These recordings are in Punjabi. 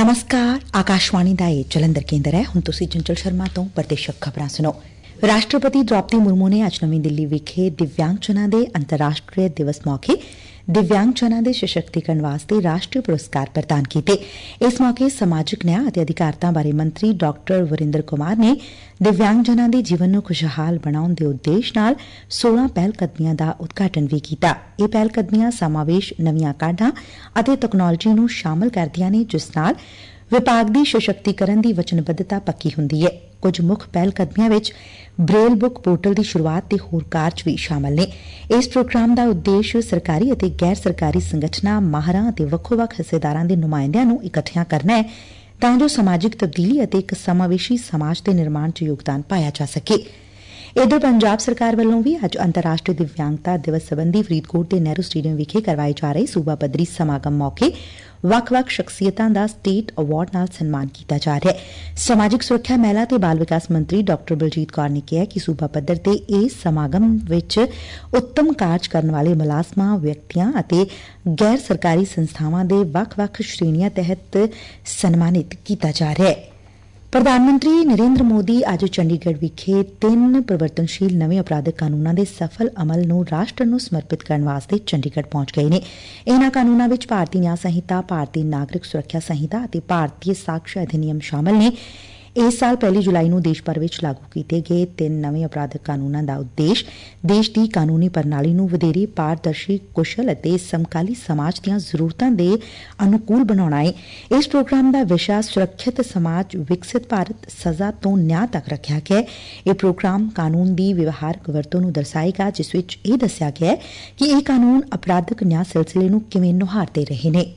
नमस्कार आकाशवाणी का यह जलंधर केंद्र है। हुण तुसीं चंचल शर्मा तो प्रदेशक खबरां सुनो। राष्ट्रपति द्रौपदी मुर्मू ने अज नवीं दिल्ली विखे दिव्यांगजनां दे अंतर्राष्ट्रीय दिवस मौके दिव्यांगजनां दे सशक्तिकरण वास्ते राष्ट्रीय पुरस्कार प्रदान कीते। इस मौके समाजिक न्याय अते अधिकारतां बारे मंत्री डॉक्टर वरिंदर कुमार ने दिव्यांगजनां दे जीवन नूं खुशहाल बनाउण दे उद्देश नाल 16 पहलकदमियां दा उद्घाटन भी कीता। ਇਹ ਪਹਿਲਕਦਮੀਆਂ ਸਮਾਵੇਸ਼ ਨਵੀਆਂ ਕਾਢਾਂ ਅਤੇ ਤਕਨਾਲੋਜੀ ਨੂੰ ਸ਼ਾਮਲ ਕਰਦੀਆਂ ਨੇ, ਜਿਸ ਨਾਲ ਵਿਭਾਗ ਦੀ ਸਸ਼ਕਤੀਕਰਨ ਦੀ ਵਚਨਬੱਧਤਾ ਪੱਕੀ ਹੁੰਦੀ ਹੈ। ਕੁਝ ਮੁੱਖ ਪਹਿਲਕਦਮੀਆਂ ਵਿੱਚ ਬ੍ਰੇਲ ਬੁੱਕ ਪੋਰਟਲ ਦੀ ਸ਼ੁਰੂਆਤ ਤੇ ਹੋਰ ਕਾਰਜ ਵੀ ਸ਼ਾਮਲ ਨੇ। ਇਸ ਪ੍ਰੋਗਰਾਮ ਦਾ ਉਦੇਸ਼ ਸਰਕਾਰੀ ਅਤੇ ਗੈਰ ਸਰਕਾਰੀ ਸੰਗਠਨਾਂ, ਮਾਹਰਾਂ ਅਤੇ ਵੱਖੋ-ਵੱਖ ਹਿੱਸੇਦਾਰਾਂ ਦੇ ਨੁਮਾਇੰਦਿਆਂ ਨੂੰ ਇਕੱਠਿਆਂ ਕਰਨਾ ਹੈ ਤਾਂ ਜੋ ਸਮਾਜਿਕ ਤਬਦੀਲੀ ਅਤੇ ਇੱਕ ਸਮਾਵੇਸ਼ੀ ਸਮਾਜ ਦੇ ਨਿਰਮਾਣ 'ਚ ਯੋਗਦਾਨ ਪਾਇਆ ਜਾ ਸਕੇ। इधर पंजाब सरकार वालों भी अज अंतर्राष्ट्रीय दिव्यांगता दिवस संबंधी फरीदकोट के नेहरू स्टेडियम विखे करवाए जा रहे सूबा पद्धरी समागम मौके ਵੱਖ-ਵੱਖ शख्सियतां दा स्टेट अवार्ड नाल सन्मान किया जा रहा है। समाजिक सुरक्षा, महिला ते बाल विकास मंत्री डॉक्टर बलजीत कौर ने कहा कि सूबा पद्धर ते इस समागम विच उत्तम कार्ज करन वाले मुलाजमां, व्यक्तियां अते गैर सरकारी संस्थावां दे ਵੱਖ-ਵੱਖ श्रेणियां तहत सन्मानित किया जा रहा है। ਪ੍ਰਧਾਨ ਮੰਤਰੀ ਨਰਿੰਦਰ ਮੋਦੀ ਅੱਜ ਚੰਡੀਗੜ੍ਹ ਵਿਖੇ 3 ਪ੍ਰਵਰਤਨਸ਼ੀਲ ਨਵੇਂ ਅਪਰਾਧਿਕ ਕਾਨੂੰਨਾਂ ਦੇ ਸਫਲ ਅਮਲ ਨੂੰ ਰਾਸ਼ਟਰ ਨੂੰ ਸਮਰਪਿਤ ਕਰਨ ਵਾਸਤੇ ਚੰਡੀਗੜ੍ਹ ਪਹੁੰਚ ਗਏ ਨੇ। ਇਹਨਾਂ ਕਾਨੂੰਨਾਂ ਵਿੱਚ ਭਾਰਤੀ ਨਿਆਂ ਸੰਹਿਤਾ, ਭਾਰਤੀ ਨਾਗਰਿਕ ਸੁਰੱਖਿਆ ਸੰਹਿਤਾ ਅਤੇ ਭਾਰਤੀ ਸਾਕਸ਼ੀ ਅਧਿਨਿਯਮ ਸ਼ਾਮਲ ਨੇ। ਇਸ ਸਾਲ 1 ਜੁਲਾਈ ਨੂੰ ਦੇਸ਼ ਭਰ ਵਿੱਚ ਲਾਗੂ ਕੀਤੇ ਗਏ 3 ਨਵੇਂ ਅਪਰਾਧਿਕ ਕਾਨੂੰਨਾਂ ਦਾ ਉਦੇਸ਼ ਦੇਸ਼ ਦੀ ਕਾਨੂੰਨੀ ਪ੍ਰਣਾਲੀ ਨੂੰ ਵਧੇਰੇ ਪਾਰਦਰਸ਼ੀ, ਕੁਸ਼ਲ ਅਤੇ ਸਮਕਾਲੀ ਸਮਾਜ ਦੀਆਂ ਜ਼ਰੂਰਤਾਂ ਦੇ ਅਨੁਕੂਲ ਬਣਾਉਣਾ ਹੈ। ਇਸ ਪ੍ਰੋਗਰਾਮ ਦਾ ਵਿਸ਼ਾ ਸੁਰੱਖਿਅਤ ਸਮਾਜ, ਵਿਕਸਿਤ ਭਾਰਤ, ਸਜ਼ਾ ਤੋਂ ਨਿਆਂ ਤੱਕ ਰੱਖਿਆ ਗਿਆ ਹੈ। ਇਹ ਪ੍ਰੋਗਰਾਮ ਕਾਨੂੰਨ ਦੀ ਵਿਵਹਾਰਕ ਵਰਤੋਂ ਨੂੰ ਦਰਸਾਏਗਾ, ਜਿਸ ਵਿੱਚ ਇਹ ਦੱਸਿਆ ਗਿਆ ਹੈ ਕਿ ਇਹ ਕਾਨੂੰਨ ਅਪਰਾਧਿਕ ਨਿਆਂ ਸਿਲਸਿਲੇ ਨੂੰ ਕਿਵੇਂ ਨਿਹਾਰਦੇ ਰਹੇ ਨੇ।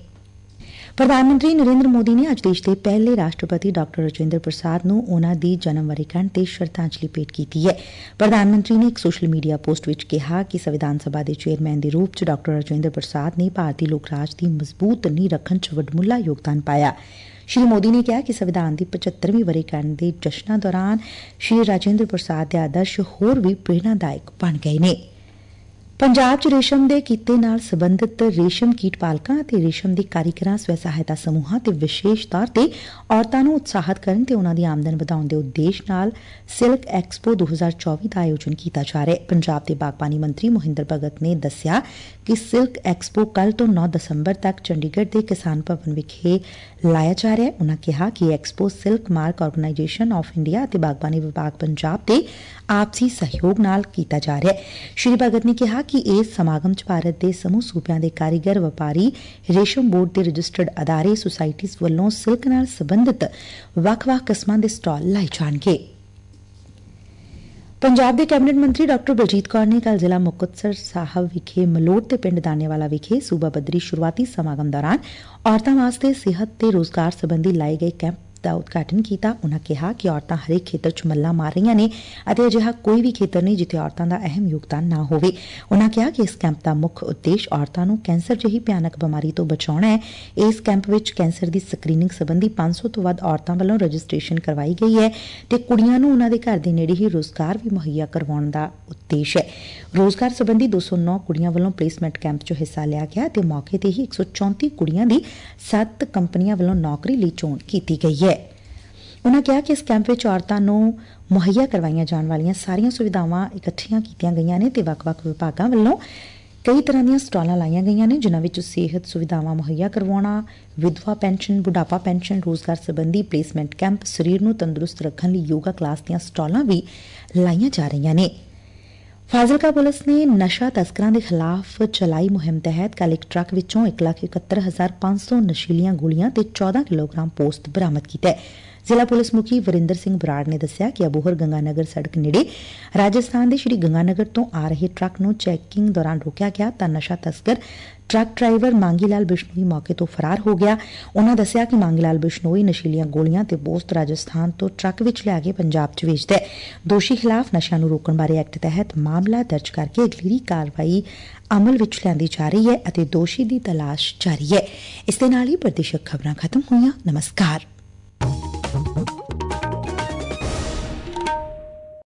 ਪ੍ਰਧਾਨ ਮੰਤਰੀ ਨਰਿੰਦਰ ਮੋਦੀ ਨੇ ਅੱਜ ਦੇਸ਼ ਦੇ ਪਹਿਲੇ ਰਾਸ਼ਟਰਪਤੀ ਡਾਕਟਰ ਰਾਜਿੰਦਰ ਪ੍ਰਸਾਦ ਨੂੰ ਉਨ੍ਹਾਂ ਦੀ ਜਨਮ ਵਰ੍ਹੇਗੰਢ ਤੇ ਸ਼ਰਧਾਂਜਲੀ ਭੇਟ ਕੀਤੀ ਹੈ। ਪ੍ਰਧਾਨ ਮੰਤਰੀ ਨੇ ਇੱਕ ਸੋਸ਼ਲ ਮੀਡੀਆ ਪੋਸਟ ਵਿੱਚ ਕਿਹਾ ਕਿ ਸੰਵਿਧਾਨ ਸਭਾ ਦੇ ਚੇਅਰਮੈਨ ਦੇ ਰੂਪ 'ਚ ਡਾਕਟਰ ਰਾਜਿੰਦਰ ਪ੍ਰਸਾਦ ਨੇ ਭਾਰਤੀ ਲੋਕ ਰਾਜ ਦੀ ਮਜ਼ਬੂਤ ਨੀਂਹ ਰੱਖਣ 'ਚ ਵੱਡਮੁੱਲਾ ਯੋਗਦਾਨ ਪਾਇਆ। ਸ਼੍ਰੀ ਮੋਦੀ ਨੇ ਕਿਹਾ ਕਿ ਸੰਵਿਧਾਨ ਦੀ 75ਵੀਂ ਵਰ੍ਹੇਗੰਢ ਦੇ ਜਸ਼ਨਾਂ ਦੌਰਾਨ ਸ਼੍ਰੀ ਰਾਜਿੰਦਰ ਪ੍ਰਸਾਦ ਦੇ ਆਦਰਸ਼ ਹੋਰ ਵੀ ਪ੍ਰੇਰਨਾਦਾਇਕ ਬਣ ਗਏ ਨੇ। ਪੰਜਾਬ 'ਚ ਰੇਸ਼ਮ ਦੇ ਕਿੱਤੇ ਨਾਲ ਸਬੰਧਤ ਰੇਸ਼ਮ ਕੀਟ ਪਾਲਕਾਂ ਅਤੇ ਰੇਸ਼ਮ ਦੇ ਕਾਰੀਗਰਾਂ, ਸਵੈ ਸਹਾਇਤਾ ਸਮੂਹਾਂ ਤੇ ਵਿਸ਼ੇਸ਼ ਤੌਰ ਤੇ ਔਰਤਾਂ ਨੂੰ ਉਤਸ਼ਾਹਿਤ ਕਰਨ ਤੇ ਉਨ੍ਹਾਂ ਦੀ ਆਮਦਨ ਵਧਾਉਣ ਦੇ ਉਦੇਸ਼ ਨਾਲ ਸਿਲਕ ਐਕਸਪੋ 2024 ਦਾ ਆਯੋਜਨ ਕੀਤਾ ਜਾ ਰਿਹਾ ਹੈ। ਪੰਜਾਬ ਦੇ ਬਾਗਬਾਨੀ ਮੰਤਰੀ ਮੋਹਿੰਦਰ ਭਗਤ ਨੇ ਦੱਸਿਆ ਕਿ ਸਿਲਕ ਐਕਸਪੋ ਕੱਲ੍ਹ ਤੋਂ 9 ਦਸੰਬਰ ਤੱਕ ਚੰਡੀਗੜ੍ਹ ਦੇ ਕਿਸਾਨ ਭਵਨ ਵਿਖੇ ਲਾਇਆ ਜਾ ਰਿਹਾ ਹੈ। ਉਨ੍ਹਾਂ ਕਿਹਾ ਕਿ ਇਹ expo silk mark organisation of India ਅਤੇ ਬਾਗਬਾਨੀ ਵਿਭਾਗ ਪੰਜਾਬ ਦੇ ਆਪਸੀ ਸਹਿਯੋਗ ਨਾਲ ਕੀਤਾ ਜਾ ਰਿਹਾ ਹੈ। ਸ਼੍ਰੀ ਭਗਤ ਨੇ ਕਿਹਾ ਕਿ ਇਸ ਸਮਾਗਮ 'ਚ ਭਾਰਤ ਦੇ ਸਮੂਹ ਸੂਬਿਆਂ ਦੇ ਕਾਰੀਗਰ, ਵਪਾਰੀ, ਰੇਸ਼ਮ ਬੋਰਡ ਦੇ ਰਜਿਸਟਰਡ ਅਦਾਰੇ, ਸੁਸਾਇਟੀਜ਼ ਵੱਲੋਂ ਸਿਲਕ ਨਾਲ ਸਬੰਧਤ ਵੱਖ-ਵੱਖ ਕਿਸਮਾਂ ਦੇ ਸਟਾਲ ਲਾਏ ਜਾਣਗੇ। ਪੰਜਾਬ ਦੇ ਕੈਬਨਿਟ ਮੰਤਰੀ ਡਾਕਟਰ ਬਲਜੀਤ ਕੌਰ ਨੇ ਕੱਲ੍ਹ ਜ਼ਿਲ੍ਹਾ ਮੁਕਤਸਰ ਸਾਹਿਬ ਵਿਖੇ ਮਲੋਟ ਤੇ ਪਿੰਡ ਦਾਨੇਵਾਲਾ ਵਿਖੇ ਸੂਬਾ ਪੱਧਰੀ ਸ਼ੁਰੂਆਤੀ ਸਮਾਗਮ ਦੌਰਾਨ ਔਰਤਾਂ ਵਾਸਤੇ ਸਿਹਤ ਤੇ ਰੋਜ਼ਗਾਰ ਸੰਬੰਧੀ ਲਾਏ ਗਏ ਕੈਂਪ ਦਾ ਉਦਘਾਟਨ ਕੀਤਾ। ਉਨ੍ਹਾਂ ਕਿਹਾ ਕਿ ਔਰਤਾਂ ਹਰੇਕ ਖੇਤਰ 'ਚ ਮੱਲਾਂ ਮਾਰ ਰਹੀਆਂ ਨੇ ਅਤੇ ਅਜਿਹਾ ਕੋਈ ਵੀ ਖੇਤਰ ਨਹੀਂ ਜਿੱਥੇ ਔਰਤਾਂ ਦਾ ਅਹਿਮ ਯੋਗਦਾਨ ਨਾ ਹੋਵੇ। ਉਨ੍ਹਾਂ ਕਿਹਾ ਕਿ ਇਸ ਕੈਂਪ ਦਾ ਮੁੱਖ ਉਦੇਸ਼ ਔਰਤਾਂ ਨੂੰ ਕੈਂਸਰ ਜਿਹੀ ਭਿਆਨਕ ਬਿਮਾਰੀ ਤੋਂ ਬਚਾਉਣਾ ਹੈ। ਇਸ ਕੈਂਪ ਵਿੱਚ ਕੈਂਸਰ ਦੀ ਸਕਰੀਨਿੰਗ ਸੰਬੰਧੀ 500 ਤੋਂ ਵੱਧ ਔਰਤਾਂ ਵੱਲੋਂ ਰਜਿਸਟ੍ਰੇਸ਼ਨ ਕਰਵਾਈ ਗਈ ਹੈ ਤੇ ਕੁੜੀਆਂ ਨੂੰ ਉਨ੍ਹਾਂ ਦੇ ਘਰ ਦੇ ਨੇੜੇ ਹੀ ਰੋਜ਼ਗਾਰ ਵੀ ਮੁਹੱਈਆ ਕਰਵਾਉਣ ਦਾ ਉਦੇਸ਼ ਹੈ। ਰੋਜ਼ਗਾਰ ਸੰਬੰਧੀ 209 ਕੁੜੀਆਂ ਵੱਲੋਂ ਪਲੇਸਮੈਂਟ ਕੈਂਪ 'ਚ ਹਿੱਸਾ ਲਿਆ ਗਿਆ ਤੇ ਮੌਕੇ ਤੇ ਹੀ 134 ਕੁੜੀਆਂ ਦੀ 7 ਕੰਪਨੀਆਂ ਵੱਲੋਂ ਨੌਕਰੀ ਲਈ ਚੋਣ ਕੀਤੀ ਗਈ ਹੈ। ਉਨ੍ਹਾਂ ਕਿਹਾ ਕਿ ਇਸ ਕੈਂਪ ਵਿੱਚ ਔਰਤਾਂ ਨੂੰ ਮੁਹੱਈਆ ਕਰਵਾਈਆਂ ਜਾਣ ਵਾਲੀਆਂ ਸਾਰੀਆਂ ਸੁਵਿਧਾਵਾਂ ਇਕੱਠੀਆਂ ਕੀਤੀਆਂ ਗਈਆਂ ਨੇ ਤੇ ਵੱਖ-ਵੱਖ ਵਿਭਾਗਾਂ ਵੱਲੋਂ ਕਈ ਤਰ੍ਹਾਂ ਦੀਆਂ ਸਟਾਲਾਂ ਲਾਈਆਂ ਗਈਆਂ ਨੇ, ਜਿਨ੍ਹਾਂ ਵਿੱਚ ਸਿਹਤ ਸੁਵਿਧਾਵਾਂ ਮੁਹੱਈਆ ਕਰਵਾਉਣਾ, ਵਿਧਵਾ ਪੈਨਸ਼ਨ, ਬੁਢਾਪਾ ਪੈਨਸ਼ਨ, ਰੋਜ਼ਗਾਰ ਸੰਬੰਧੀ ਪਲੇਸਮੈਂਟ ਕੈਂਪ, ਸਰੀਰ ਨੂੰ ਤੰਦਰੁਸਤ ਰੱਖਣ ਲਈ ਯੋਗਾ ਕਲਾਸ ਦੀਆਂ ਸਟਾਲਾਂ ਵੀ ਲਾਈਆਂ ਜਾ ਰਹੀਆਂ ਨੇ। ਫਾਜ਼ਿਲਕਾ ਪੁਲਿਸ ਨੇ ਨਸ਼ਾ ਤਸਕਰਾਂ ਦੇ ਖਿਲਾਫ ਚਲਾਈ ਮੁਹਿੰਮ ਤਹਿਤ ਕੱਲ੍ਹ ਇੱਕ ਟਰੱਕ ਵਿੱਚੋਂ 1,71,500 ਨਸ਼ੀਲੀਆਂ ਗੋਲੀਆਂ ਤੇ 14 ਕਿਲੋਗ੍ਰਾਮ ਪੋਸਤ ਬਰਾਮਦ ਕੀਤਾ ਹੈ। ਜ਼ਿਲ੍ਹਾ ਪੁਲਿਸ ਮੁਖੀ ਵਰਿੰਦਰ ਸਿੰਘ ਬਰਾੜ ਨੇ ਦੱਸਿਆ ਕਿ ਅਬੋਹਰ ਗੰਗਾਨਗਰ ਸੜਕ ਨੇੜੇ ਰਾਜਸਥਾਨ ਦੇ ਸ਼੍ਰੀ ਗੰਗਾਨਗਰ ਤੋਂ ਆ ਰਹੇ ਟਰੱਕ ਨੂੰ ਚੈਕਿੰਗ ਦੌਰਾਨ ਰੋਕਿਆ ਗਿਆ ਤਾਂ ਨਸ਼ਾ ਤਸਕਰ ਟਰੱਕ ਡਰਾਈਵਰ ਮੰਗੀ ਲਾਲ ਬਿਸ਼ਨੋਈ ਮੌਕੇ ਤੋਂ ਫਰਾਰ ਹੋ ਗਿਆ। ਉਨ੍ਹਾਂ ਦੱਸਿਆ ਕਿ ਮੰਗੀ ਲਾਲ ਬਿਸ਼ਨੋਈ ਨਸ਼ੀਲੀਆਂ ਗੋਲੀਆਂ ਤੇ ਪੋਸਤ ਰਾਜਸਥਾਨ ਤੋਂ ਟਰੱਕ ਵਿੱਚ ਲਿਆ ਕੇ ਪੰਜਾਬ 'ਚ ਵੇਚਦਾ ਹੈ। ਦੋਸ਼ੀ ਖਿਲਾਫ ਨਸ਼ਿਆਂ ਨੂੰ ਰੋਕਣ ਬਾਰੇ ਐਕਟ ਤਹਿਤ ਮਾਮਲਾ ਦਰਜ ਕਰਕੇ ਅਗਲੇਰੀ ਕਾਰਵਾਈ ਅਮਲ ਵਿੱਚ ਲਿਆਂਦੀ ਜਾ ਰਹੀ ਹੈ ਅਤੇ ਦੋਸ਼ੀ ਦੀ ਤਲਾਸ਼ ਜਾਰੀ ਹੈ। ਇਸ ਦੇ ਨਾਲ ਹੀ ਪ੍ਰਦੇਸ਼ਕ ਖਬਰਾਂ ਖਤਮ ਹੋਈਆਂ। ਨਮਸਕਾਰ।